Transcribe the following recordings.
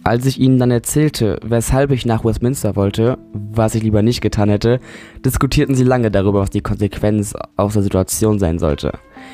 Als ich ihnen dann erzählte, weshalb ich nach Westminster wollte, was ich lieber nicht getan hätte, diskutierten sie lange darüber, was die Konsequenz aus der Situation sein sollte.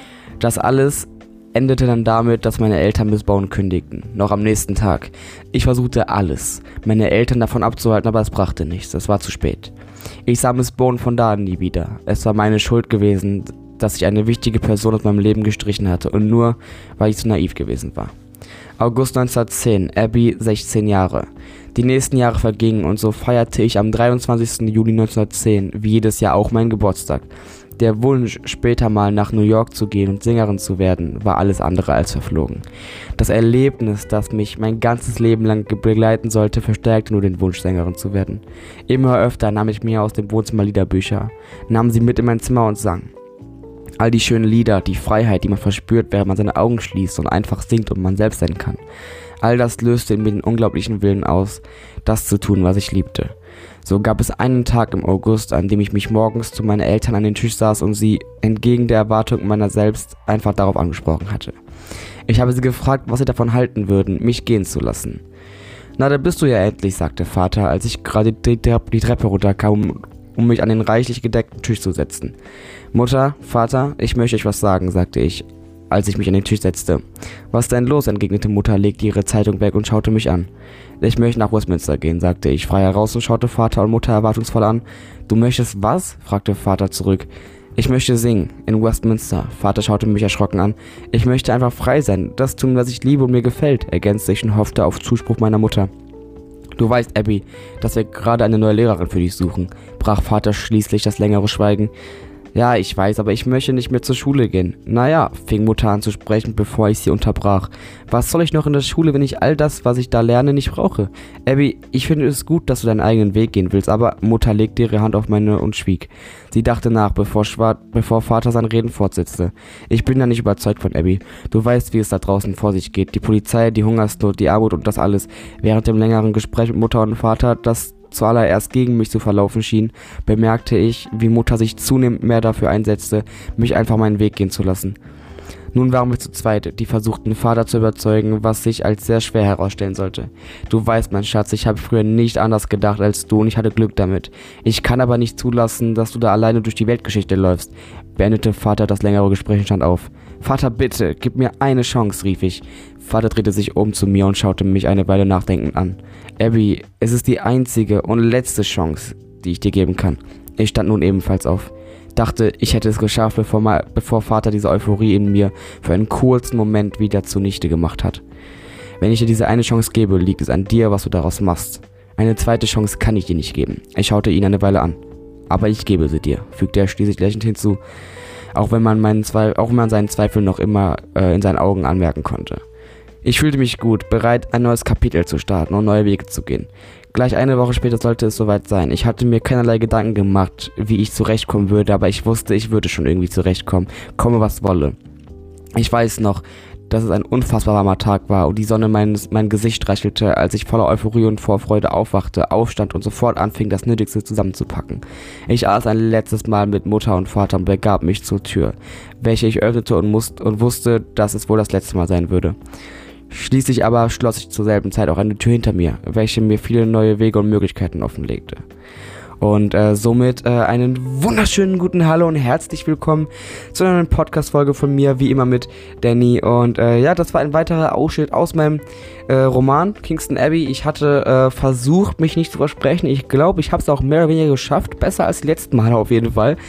Das alles endete dann damit, dass meine Eltern Miss Bowen kündigten, noch am nächsten Tag. Ich versuchte alles, meine Eltern davon abzuhalten, aber es brachte nichts, es war zu spät. Ich sah Miss Bowen von da an nie wieder. Es war meine Schuld gewesen, dass ich eine wichtige Person aus meinem Leben gestrichen hatte und nur, weil ich zu naiv gewesen war. August 1910, Abby 16 Jahre. Die nächsten Jahre vergingen und so feierte ich am 23. Juli 1910, wie jedes Jahr auch meinen Geburtstag. Der Wunsch, später mal nach New York zu gehen und Sängerin zu werden, war alles andere als verflogen. Das Erlebnis, das mich mein ganzes Leben lang begleiten sollte, verstärkte nur den Wunsch, Sängerin zu werden. Immer öfter nahm ich mir aus dem Wohnzimmer Liederbücher, nahm sie mit in mein Zimmer und sang. All die schönen Lieder, die Freiheit, die man verspürt, während man seine Augen schließt und einfach singt und man selbst sein kann. All das löste in mir den unglaublichen Willen aus, das zu tun, was ich liebte. So gab es einen Tag im August, an dem ich mich morgens zu meinen Eltern an den Tisch saß und sie, entgegen der Erwartung meiner selbst, einfach darauf angesprochen hatte. Ich habe sie gefragt, was sie davon halten würden, mich gehen zu lassen. »Na, da bist du ja endlich«, sagte Vater, als ich gerade die Treppe runterkam, um mich an den reichlich gedeckten Tisch zu setzen. »Mutter, Vater, ich möchte euch was sagen«, sagte ich, als ich mich an den Tisch setzte. »Was denn los?«, entgegnete Mutter, legte ihre Zeitung weg und schaute mich an. »Ich möchte nach Westminster gehen«, sagte ich frei heraus und schaute Vater und Mutter erwartungsvoll an. »Du möchtest was?«, fragte Vater zurück. »Ich möchte singen, in Westminster«, Vater schaute mich erschrocken an. »Ich möchte einfach frei sein, das tun, was ich liebe und mir gefällt«, ergänzte ich und hoffte auf Zuspruch meiner Mutter. »Du weißt, Abby, dass wir gerade eine neue Lehrerin für dich suchen«, brach Vater schließlich das längere Schweigen. »Ja, ich weiß, aber ich möchte nicht mehr zur Schule gehen.« »Naja«, fing Mutter an zu sprechen, bevor ich sie unterbrach. »Was soll ich noch in der Schule, wenn ich all das, was ich da lerne, nicht brauche? Abby, ich finde es gut, dass du deinen eigenen Weg gehen willst, aber...« Mutter legte ihre Hand auf meine und schwieg. Sie dachte nach, bevor Vater sein Reden fortsetzte. »Ich bin da nicht überzeugt von, Abby. Du weißt, wie es da draußen vor sich geht. Die Polizei, die Hungersnot, die Armut und das alles.« Während dem längeren Gespräch mit Mutter und Vater, das zuallererst gegen mich zu verlaufen schien, bemerkte ich, wie Mutter sich zunehmend mehr dafür einsetzte, mich einfach meinen Weg gehen zu lassen. Nun waren wir zu zweit, die versuchten, Vater zu überzeugen, was sich als sehr schwer herausstellen sollte. »Du weißt, mein Schatz, ich habe früher nicht anders gedacht als du und ich hatte Glück damit. Ich kann aber nicht zulassen, dass du da alleine durch die Weltgeschichte läufst«, beendete Vater das längere Gespräch und stand auf. »Vater, bitte, gib mir eine Chance«, rief ich. Vater drehte sich um zu mir und schaute mich eine Weile nachdenkend an. »Abby, es ist die einzige und letzte Chance, die ich dir geben kann.« Ich stand nun ebenfalls auf. Dachte, ich hätte es geschafft, bevor Vater diese Euphorie in mir für einen kurzen Moment wieder zunichte gemacht hat. »Wenn ich dir diese eine Chance gebe, liegt es an dir, was du daraus machst. Eine zweite Chance kann ich dir nicht geben.« Ich schaute ihn eine Weile an. »Aber ich gebe sie dir«, fügte er schließlich lächelnd hinzu, auch wenn man seinen Zweifel noch immer in seinen Augen anmerken konnte. Ich fühlte mich gut, bereit, ein neues Kapitel zu starten und neue Wege zu gehen. Gleich eine Woche später sollte es soweit sein. Ich hatte mir keinerlei Gedanken gemacht, wie ich zurechtkommen würde, aber ich wusste, ich würde schon irgendwie zurechtkommen, komme was wolle. Ich weiß noch, dass es ein unfassbar warmer Tag war und die Sonne mein Gesicht streichelte, als ich voller Euphorie und Vorfreude aufwachte, aufstand und sofort anfing, das Nötigste zusammenzupacken. Ich aß ein letztes Mal mit Mutter und Vater und begab mich zur Tür, welche ich öffnete und wusste, dass es wohl das letzte Mal sein würde. Schließlich aber schloss ich zur selben Zeit auch eine Tür hinter mir, welche mir viele neue Wege und Möglichkeiten offenlegte. Und somit einen wunderschönen guten Hallo und herzlich willkommen zu einer neuen Podcast-Folge von mir, wie immer mit Danny. Und ja, das war ein weiterer Ausschnitt aus meinem Roman Kingston Abbey. Ich hatte versucht, mich nicht zu versprechen. Ich glaube, ich habe es auch mehr oder weniger geschafft. Besser als die letzten Male auf jeden Fall.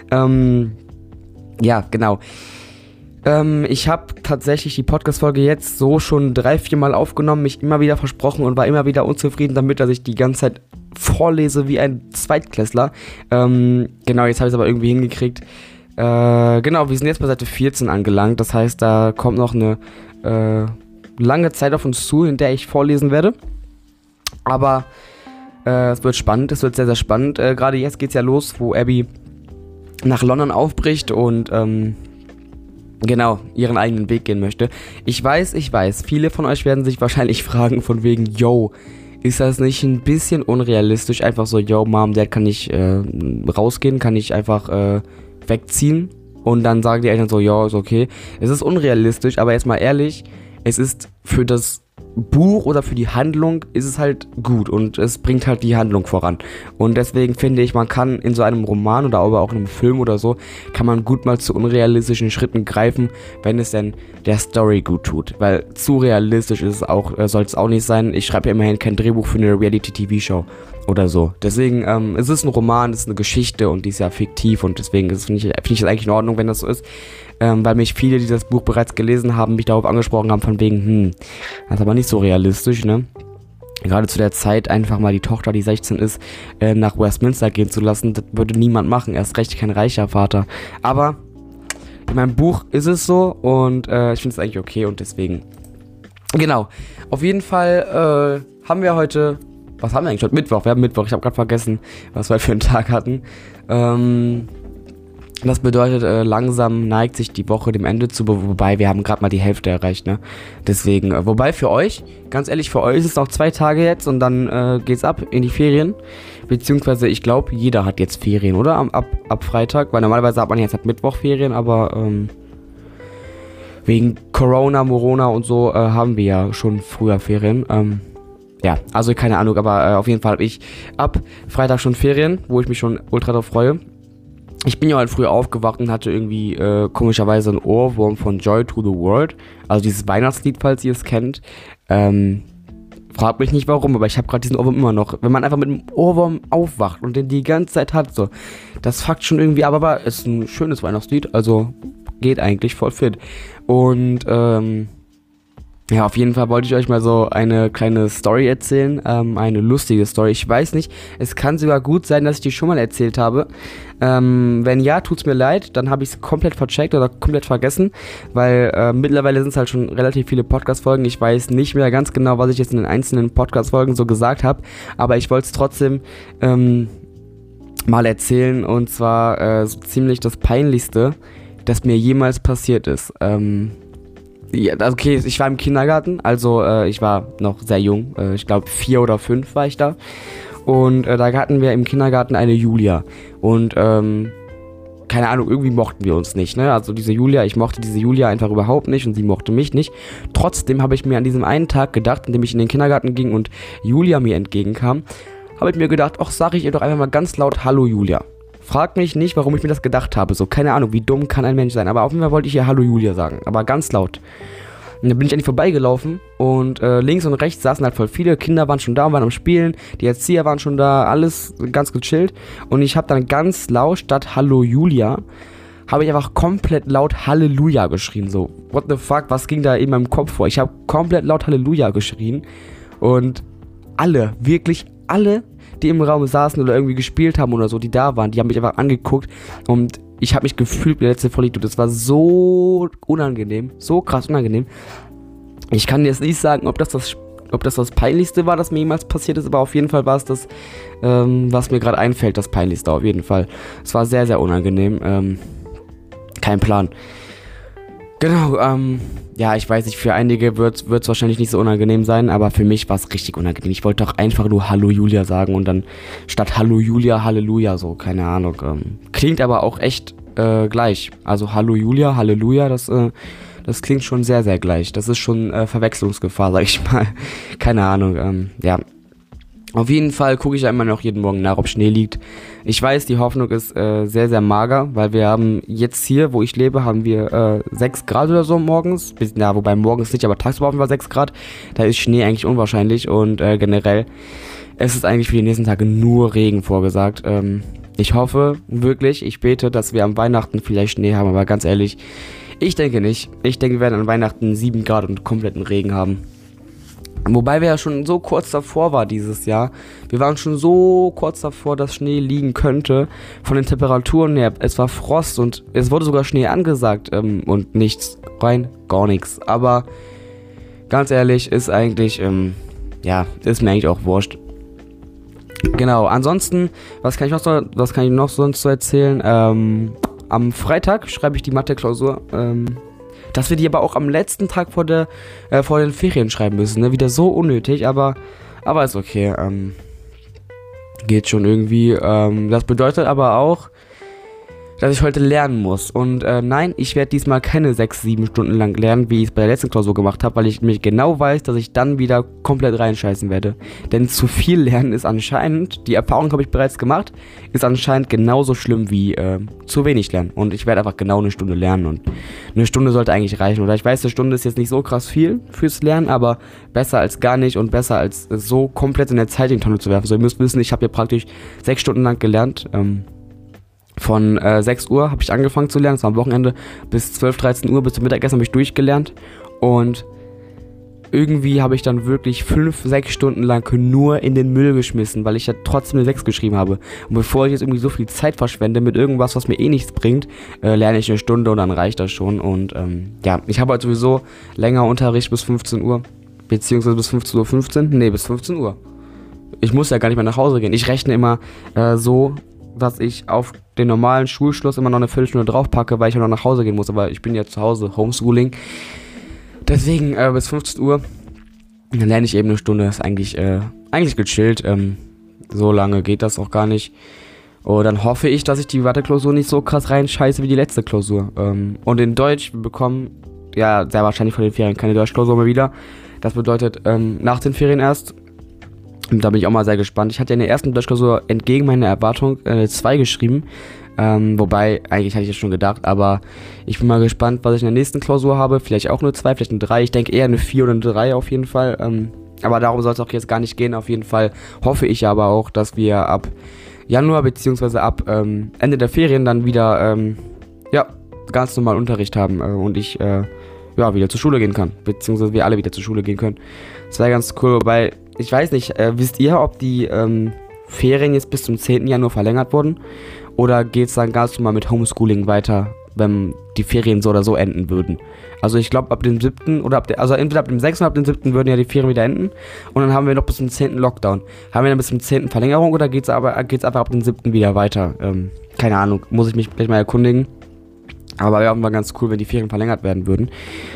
Ja, genau. Ich habe tatsächlich die Podcast-Folge jetzt so schon 3-4 Mal aufgenommen, mich immer wieder versprochen und war immer wieder unzufrieden damit, dass ich die ganze Zeit vorlese wie ein Zweitklässler. Genau, jetzt habe ich es aber irgendwie hingekriegt. Genau, wir sind jetzt bei Seite 14 angelangt, das heißt, da kommt noch eine lange Zeit auf uns zu, in der ich vorlesen werde. Aber es wird spannend, es wird sehr, sehr spannend. Gerade jetzt geht's ja los, wo Abby nach London aufbricht und genau, ihren eigenen Weg gehen möchte. Ich weiß, viele von euch werden sich wahrscheinlich fragen von wegen, yo, ist das nicht ein bisschen unrealistisch? Einfach so, yo, Mom, Dad, kann ich rausgehen? Kann ich einfach wegziehen? Und dann sagen die Eltern so, ja, ist okay. Es ist unrealistisch, aber jetzt mal ehrlich, es ist für das Buch oder für die Handlung ist es halt gut und es bringt halt die Handlung voran. Und deswegen finde ich, man kann in so einem Roman oder aber auch in einem Film oder so, kann man gut mal zu unrealistischen Schritten greifen, wenn es denn der Story gut tut. Weil zu realistisch ist es auch, soll es auch nicht sein. Ich schreibe ja immerhin kein Drehbuch für eine Reality-TV-Show oder so. Deswegen, es ist ein Roman, es ist eine Geschichte und die ist ja fiktiv und deswegen finde ich es eigentlich in Ordnung, wenn das so ist. Weil mich viele, die das Buch bereits gelesen haben, mich darauf angesprochen haben, von wegen, das ist aber nicht so realistisch, ne? Gerade zu der Zeit einfach mal die Tochter, die 16 ist, nach Westminster gehen zu lassen, das würde niemand machen, erst recht kein reicher Vater. Aber in meinem Buch ist es so und ich finde es eigentlich okay und deswegen, genau, auf jeden Fall haben wir heute, was haben wir eigentlich heute? Mittwoch, wir haben Mittwoch, ich habe gerade vergessen, was wir für einen Tag hatten. Das bedeutet, langsam neigt sich die Woche dem Ende zu, wobei wir haben gerade mal die Hälfte erreicht, ne? Deswegen, wobei für euch, ganz ehrlich, für euch ist es noch 2 Tage jetzt und dann geht's ab in die Ferien. Beziehungsweise, ich glaube, jeder hat jetzt Ferien, oder? Ab Freitag, weil normalerweise hat man jetzt ab Mittwoch Ferien, aber wegen Corona, Morona und so haben wir ja schon früher Ferien. Ja, also keine Ahnung, aber auf jeden Fall habe ich ab Freitag schon Ferien, wo ich mich schon ultra drauf freue. Ich bin ja halt früh aufgewacht und hatte irgendwie komischerweise einen Ohrwurm von Joy to the World. Also dieses Weihnachtslied, falls ihr es kennt. Fragt mich nicht warum, aber ich habe gerade diesen Ohrwurm immer noch. Wenn man einfach mit einem Ohrwurm aufwacht und den die ganze Zeit hat, so, das fuckt schon irgendwie ab, aber es ist ein schönes Weihnachtslied, also geht eigentlich voll fit. Und ja, auf jeden Fall wollte ich euch mal so eine kleine Story erzählen, eine lustige Story. Ich weiß nicht, es kann sogar gut sein, dass ich die schon mal erzählt habe. Wenn ja, tut's mir leid, dann habe ich es komplett vercheckt oder komplett vergessen, weil mittlerweile sind es halt schon relativ viele Podcast-Folgen. Ich weiß nicht mehr ganz genau, was ich jetzt in den einzelnen Podcast-Folgen so gesagt habe, aber ich wollte es trotzdem mal erzählen und zwar so ziemlich das Peinlichste, das mir jemals passiert ist. Ja, okay, ich war im Kindergarten, also ich war noch sehr jung, ich glaube 4 oder 5 war ich da. Und da hatten wir im Kindergarten eine Julia. Und keine Ahnung, irgendwie mochten wir uns nicht, ne? Also diese Julia, ich mochte diese Julia einfach überhaupt nicht und sie mochte mich nicht. Trotzdem habe ich mir an diesem einen Tag gedacht, in dem ich in den Kindergarten ging und Julia mir entgegenkam, habe ich mir gedacht, ach, sag ich ihr doch einfach mal ganz laut Hallo Julia. Frag mich nicht, warum ich mir das gedacht habe. So, keine Ahnung, wie dumm kann ein Mensch sein. Aber auf jeden Fall wollte ich ihr Hallo Julia sagen. Aber ganz laut. Und dann bin ich an die vorbeigelaufen. Und links und rechts saßen halt voll viele. Kinder waren schon da und waren am Spielen. Die Erzieher waren schon da. Alles ganz gechillt. Und ich habe dann ganz laut statt Hallo Julia, habe ich einfach komplett laut Halleluja geschrien. So, what the fuck, was ging da in meinem Kopf vor? Ich habe komplett laut Halleluja geschrien. Und alle, wirklich alle, die im Raum saßen oder irgendwie gespielt haben oder so, die da waren, die haben mich einfach angeguckt und ich habe mich gefühlt wie der letzte Vollidiot. Das war so unangenehm, so krass unangenehm. Ich kann jetzt nicht sagen, ob das das Peinlichste war, das mir jemals passiert ist, aber auf jeden Fall war es das, was mir gerade einfällt, das Peinlichste auf jeden Fall. Es war sehr, sehr unangenehm. Kein Plan. Genau, ja, ich weiß nicht, für einige wird's wahrscheinlich nicht so unangenehm sein, aber für mich war es richtig unangenehm. Ich wollte doch einfach nur Hallo Julia sagen und dann statt Hallo Julia, Halleluja, so, keine Ahnung. Klingt aber auch echt gleich. Also Hallo Julia, Halleluja, das klingt schon sehr, sehr gleich. Das ist schon Verwechslungsgefahr, sag ich mal. Keine Ahnung, ja. Auf jeden Fall gucke ich ja immer noch jeden Morgen nach, ob Schnee liegt. Ich weiß, die Hoffnung ist sehr, sehr mager, weil wir haben jetzt hier, wo ich lebe, haben wir 6 Grad oder so morgens. Ja, wobei morgens nicht, aber tagsüber haben wir 6 Grad. Da ist Schnee eigentlich unwahrscheinlich und generell, es ist eigentlich für die nächsten Tage nur Regen vorgesagt. Ich hoffe wirklich, ich bete, dass wir am Weihnachten vielleicht Schnee haben, aber ganz ehrlich, ich denke nicht. Ich denke, wir werden an Weihnachten 7 Grad und kompletten Regen haben. Wobei wir ja schon so kurz davor war dieses Jahr. Wir waren schon so kurz davor, dass Schnee liegen könnte. Von den Temperaturen her. Es war Frost und es wurde sogar Schnee angesagt. Und nichts. Rein gar nichts. Aber ganz ehrlich, ist eigentlich, ja, ist mir eigentlich auch wurscht. Genau, ansonsten, was kann ich noch sonst so erzählen? Am Freitag schreibe ich die Mathe-Klausur. Dass wir die aber auch am letzten Tag vor den Ferien schreiben müssen, ne? Wieder so unnötig, aber ist okay. Geht schon irgendwie. Das bedeutet aber auch, dass ich heute lernen muss. Und nein, ich werde diesmal keine 6, 7 Stunden lang lernen, wie ich es bei der letzten Klausur gemacht habe, weil ich nämlich genau weiß, dass ich dann wieder komplett reinscheißen werde. Denn zu viel lernen ist anscheinend, die Erfahrung habe ich bereits gemacht, ist anscheinend genauso schlimm wie zu wenig lernen. Und ich werde einfach genau eine Stunde lernen und eine Stunde sollte eigentlich reichen. Oder ich weiß, eine Stunde ist jetzt nicht so krass viel fürs Lernen, aber besser als gar nicht und besser als so komplett in der Zeit in die Tonne zu werfen. So, ihr müsst wissen, ich habe hier praktisch 6 Stunden lang gelernt. Von 6 Uhr habe ich angefangen zu lernen, das war am Wochenende, bis 12, 13 Uhr, bis zum Mittagessen habe ich durchgelernt. Und irgendwie habe ich dann wirklich 5, 6 Stunden lang nur in den Müll geschmissen, weil ich ja trotzdem eine 6 geschrieben habe. Und bevor ich jetzt irgendwie so viel Zeit verschwende mit irgendwas, was mir eh nichts bringt, lerne ich eine Stunde und dann reicht das schon. Und ja, ich habe halt sowieso länger Unterricht bis 15 Uhr, beziehungsweise bis 15:15 Uhr, nee, bis 15 Uhr. Ich muss ja gar nicht mehr nach Hause gehen. Ich rechne immer so, dass ich auf den normalen Schulschluss immer noch eine Viertelstunde draufpacke, weil ich ja noch nach Hause gehen muss. Aber ich bin ja zu Hause, Homeschooling. Deswegen bis 15 Uhr, dann lerne ich eben eine Stunde. Das ist eigentlich gechillt. So lange geht das auch gar nicht. Und dann hoffe ich, dass ich die Mathe-Klausur nicht so krass reinscheiße wie die letzte Klausur. Und in Deutsch, wir bekommen ja sehr wahrscheinlich vor den Ferien keine Deutschklausur mehr wieder. Das bedeutet nach den Ferien erst. Und da bin ich auch mal sehr gespannt. Ich hatte in der ersten Deutschklausur entgegen meiner Erwartung 2 geschrieben. Wobei, eigentlich hatte ich es schon gedacht, aber ich bin mal gespannt, was ich in der nächsten Klausur habe. Vielleicht auch eine 2, vielleicht eine 3. Ich denke eher eine 4 oder eine 3 auf jeden Fall. Aber darum soll es auch jetzt gar nicht gehen. Auf jeden Fall hoffe ich aber auch, dass wir ab Januar bzw. ab Ende der Ferien dann wieder ganz normal Unterricht haben und ich wieder zur Schule gehen kann. Beziehungsweise wir alle wieder zur Schule gehen können. Das wäre ganz cool, wobei ich weiß nicht, wisst ihr, ob die Ferien jetzt bis zum 10. Januar verlängert wurden? Oder geht es dann ganz normal mit Homeschooling weiter, wenn die Ferien so oder so enden würden? Also ich glaube ab dem 7. oder entweder ab dem 6. oder ab dem 7. würden ja die Ferien wieder enden. Und dann haben wir noch bis zum 10. Lockdown. Haben wir dann bis zum 10. Verlängerung oder geht's einfach ab dem 7. wieder weiter? Keine Ahnung, muss ich mich gleich mal erkundigen. Aber wäre auch mal ganz cool, wenn die Ferien verlängert werden würden.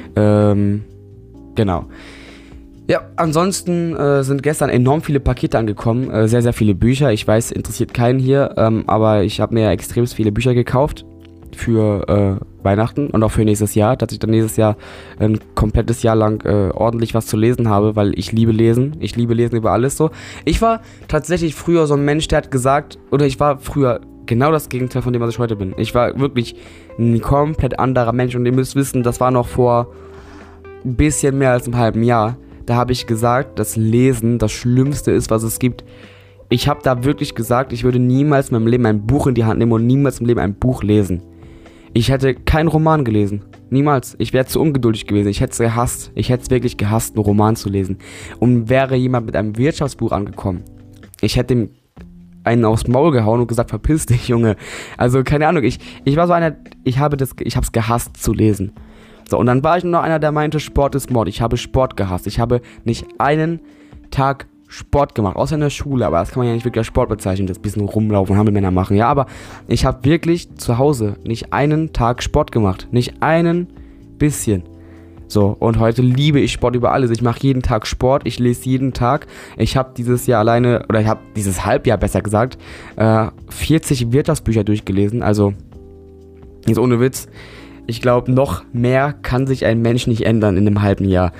Genau. Ja, ansonsten sind gestern enorm viele Pakete angekommen, sehr, sehr viele Bücher. Ich weiß, interessiert keinen hier, aber ich habe mir extrem viele Bücher gekauft für Weihnachten und auch für nächstes Jahr, dass ich dann nächstes Jahr ein komplettes Jahr lang ordentlich was zu lesen habe, weil ich liebe Lesen. Ich liebe Lesen über alles so. Ich war tatsächlich früher so ein Mensch, der hat gesagt, oder ich war früher genau das Gegenteil von dem, was ich heute bin. Ich war wirklich ein komplett anderer Mensch und ihr müsst wissen, das war noch vor ein bisschen mehr als einem halben Jahr. Da habe ich gesagt, dass Lesen das Schlimmste ist, was es gibt. Ich habe da wirklich gesagt, ich würde niemals in meinem Leben ein Buch in die Hand nehmen und niemals im Leben ein Buch lesen. Ich hätte keinen Roman gelesen. Niemals. Ich wäre zu ungeduldig gewesen. Ich hätte es gehasst. Ich hätte es wirklich gehasst, einen Roman zu lesen. Und wäre jemand mit einem Wirtschaftsbuch angekommen, ich hätte ihm einen aufs Maul gehauen und gesagt, verpiss dich, Junge. Also, keine Ahnung. Ich war so einer, ich habe es gehasst zu lesen. So, und dann war ich nur noch einer, der meinte, Sport ist Mord. Ich habe Sport gehasst. Ich habe nicht einen Tag Sport gemacht, außer in der Schule, aber das kann man ja nicht wirklich als Sport bezeichnen, das bisschen rumlaufen und Hampelmänner machen. Ja, aber ich habe wirklich zu Hause nicht einen Tag Sport gemacht. Nicht einen bisschen. So, und heute liebe ich Sport über alles. Ich mache jeden Tag Sport, ich lese jeden Tag. Ich habe dieses Jahr alleine, oder ich habe dieses Halbjahr besser gesagt, 40 Wirtschaftsbücher durchgelesen. Also, jetzt ohne Witz. Ich glaube, noch mehr kann sich ein Mensch nicht ändern in einem halben Jahr.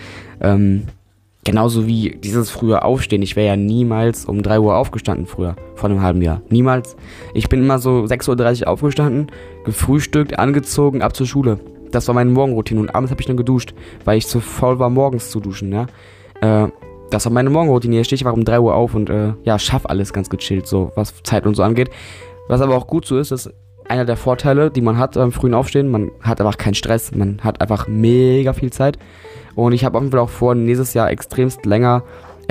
Genauso wie dieses frühe Aufstehen. Ich wäre ja niemals um 3 Uhr aufgestanden früher, vor einem halben Jahr. Niemals. Ich bin immer so 6:30 Uhr aufgestanden, gefrühstückt, angezogen, ab zur Schule. Das war meine Morgenroutine und abends habe ich dann geduscht, weil ich zu faul war, morgens zu duschen. Ja? Das war meine Morgenroutine. Hier stehe ich einfach um 3 Uhr auf und schaff alles ganz gechillt, so was Zeit und so angeht. Was aber auch gut so ist, ist einer der Vorteile, die man hat beim frühen Aufstehen. Man hat einfach keinen Stress, man hat einfach mega viel Zeit. Und ich habe auf jeden Fall auch vor, nächstes Jahr extremst länger.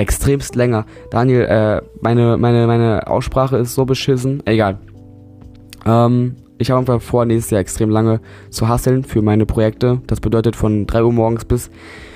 Daniel, meine Aussprache ist so beschissen. Egal. Ich habe auf jeden Fall vor, nächstes Jahr extrem lange zu hustlen für meine Projekte. Das bedeutet von 3 Uhr morgens bis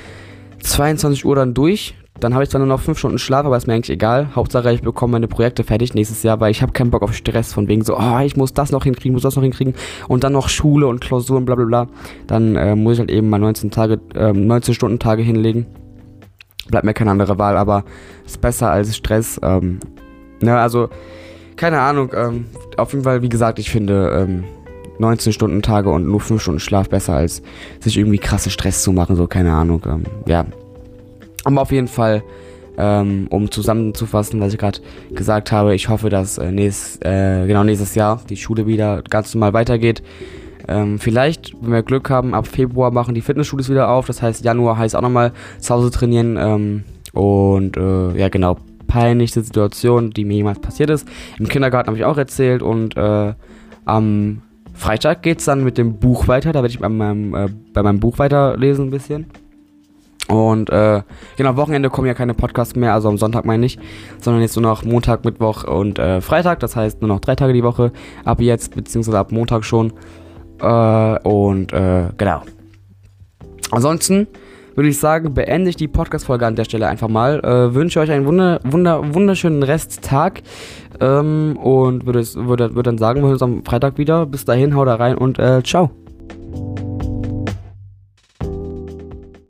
22 Uhr dann durch. Dann habe ich zwar nur noch 5 Stunden Schlaf, aber ist mir eigentlich egal. Hauptsache, ich bekomme meine Projekte fertig nächstes Jahr, weil ich habe keinen Bock auf Stress von wegen so, ich muss das noch hinkriegen und dann noch Schule und Klausuren, bla bla bla. Dann muss ich halt eben mal 19 Stunden Tage hinlegen. Bleibt mir keine andere Wahl, aber ist besser als Stress. Also, keine Ahnung. Auf jeden Fall, wie gesagt, ich finde, 19-Stunden-Tage und nur 5 Stunden Schlaf besser, als sich irgendwie krasse Stress zu machen, so, keine Ahnung, ja. Aber auf jeden Fall, um zusammenzufassen, was ich gerade gesagt habe, ich hoffe, dass nächstes Jahr die Schule wieder ganz normal weitergeht. Vielleicht, wenn wir Glück haben, ab Februar machen die Fitnessstudios wieder auf, das heißt, Januar heißt auch nochmal zu Hause trainieren, ja genau, peinlichste Situation, die mir jemals passiert ist. Im Kindergarten habe ich auch erzählt und am Freitag geht es dann mit dem Buch weiter, da werde ich bei meinem Buch weiterlesen ein bisschen. Und genau, Wochenende kommen ja keine Podcasts mehr, also am Sonntag meine ich, sondern jetzt nur noch Montag, Mittwoch und Freitag, das heißt nur noch 3 Tage die Woche, ab jetzt, beziehungsweise ab Montag schon. Genau. Ansonsten würde ich sagen, beende ich die Podcast-Folge an der Stelle einfach mal. Wünsche euch einen wunderschönen Resttag und würde dann sagen, wir hören uns am Freitag wieder. Bis dahin, haut da rein und ciao.